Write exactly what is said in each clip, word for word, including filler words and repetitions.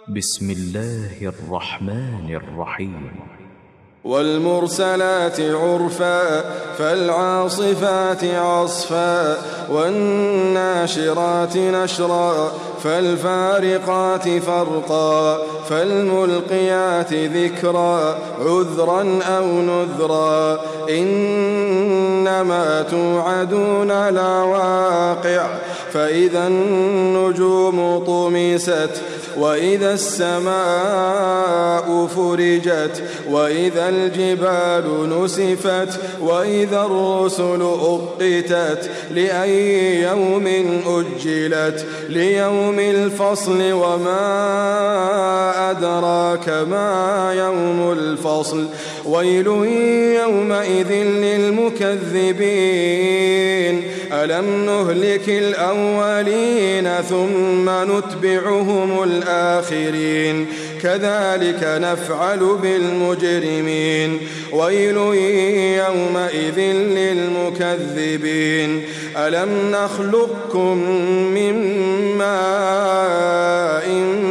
بسم الله الرحمن الرحيم. والمرسلات عرفا فالعاصفات عصفا والناشرات نشرا فالفارقات فرقا فالملقيات ذكرا عذرا أو نذرا إنما توعدون لواقع فإذا النجوم طمست وإذا السماء فرجت وإذا الجبال نسفت وإذا الرسل أقتت لأي يوم أجلت ليوم الفصل وما أدراك ما يوم الفصل ويل يومئذ للمكذبين ألم نهلك الأولين ثم نتبعهم الآخرين كذلك نفعل بالمجرمين ويل يومئذ للمكذبين ألم نخلقكم من ماء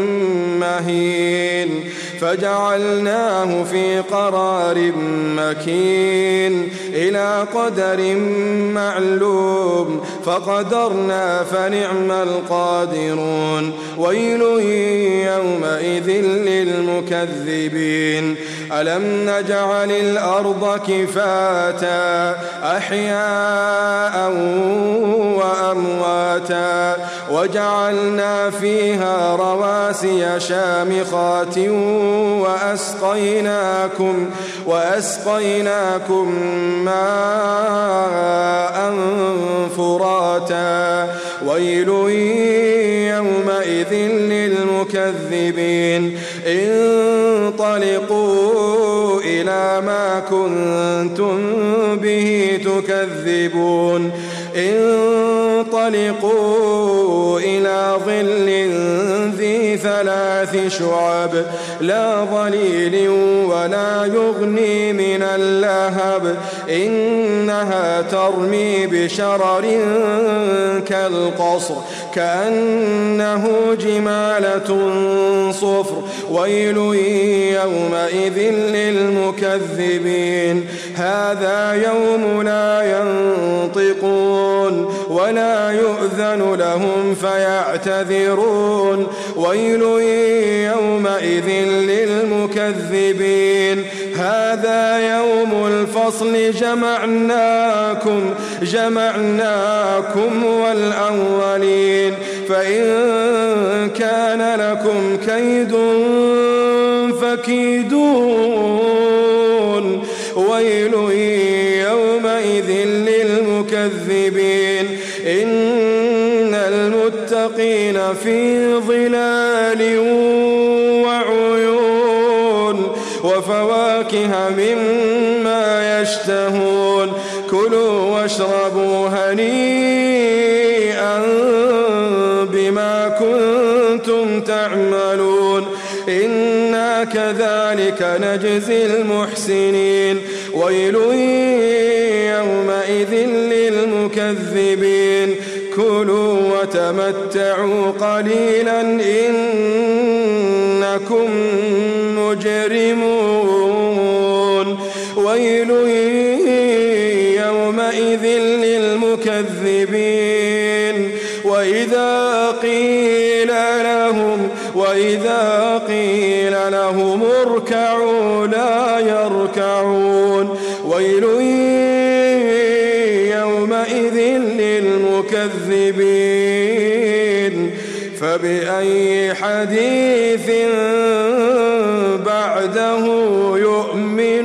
مهين فجعلناه في قرار مكين إلى قدر معلوم فقدرنا فنعم القادرون ويل يومئذ للمكذبين ألم نجعل الأرض كفاتا أحياء وأمواتا وجعلنا فيها رواسي شامخات وأسقيناكم وأسقيناكم ماء فراتا ويل يومئذ للمكذبين انطلقوا إلى ما كنتم به تكذبون انطلقوا إلى ظل ذي ثلاث شعب لا ظليل ولا يغني من اللهب إنها ترمي بشرر كالقصر كأنه جمالة صفر ويل يومئذ للمكذبين هذا يوم لا ينطقون ولا يؤذن لهم فيعتذرون ويل يومئذ للمكذبين هذا يوم الفصل جمعناكم جمعناكم والأولين فإن كان لكم كيد فكيدون ويل يومئذ للمكذبين إن المتقين في ظلال وعيون وفواكه مما يشتهون كلوا واشربوا هنيئا بما كنتم تعملون إنا كذلك نجزي المحسنين ويل يومئذ للمكذبين كلوا وتمتعوا قليلا إنكم مجرمون ويل يومئذ للمكذبين وإذا قيل لهم وإذا قيل لهم اركعوا لا يركعون ويل يومئذ للمكذبين فبأي حديث بعده يؤمن